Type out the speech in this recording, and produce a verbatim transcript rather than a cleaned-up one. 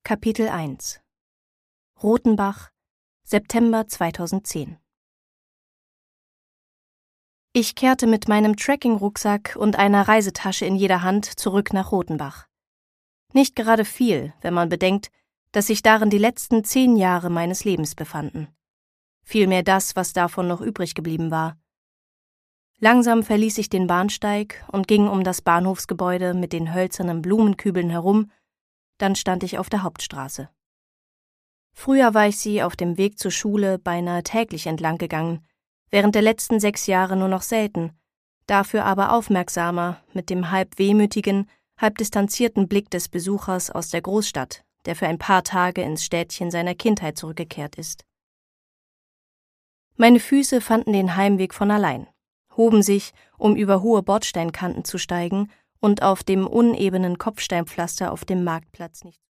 Kapitel eins Rothenbach, September zweitausendzehn. Ich kehrte mit meinem Trekking-Rucksack und einer Reisetasche in jeder Hand zurück nach Rothenbach. Nicht gerade viel, wenn man bedenkt, dass sich darin die letzten zehn Jahre meines Lebens befanden. Vielmehr das, was davon noch übrig geblieben war. Langsam verließ ich den Bahnsteig und ging um das Bahnhofsgebäude mit den hölzernen Blumenkübeln herum, dann stand ich auf der Hauptstraße. Früher war ich sie auf dem Weg zur Schule beinahe täglich entlang gegangen, während der letzten sechs Jahre nur noch selten, dafür aber aufmerksamer mit dem halb wehmütigen, halb distanzierten Blick des Besuchers aus der Großstadt, der für ein paar Tage ins Städtchen seiner Kindheit zurückgekehrt ist. Meine Füße fanden den Heimweg von allein, hoben sich, um über hohe Bordsteinkanten zu steigen und auf dem unebenen Kopfsteinpflaster auf dem Marktplatz nicht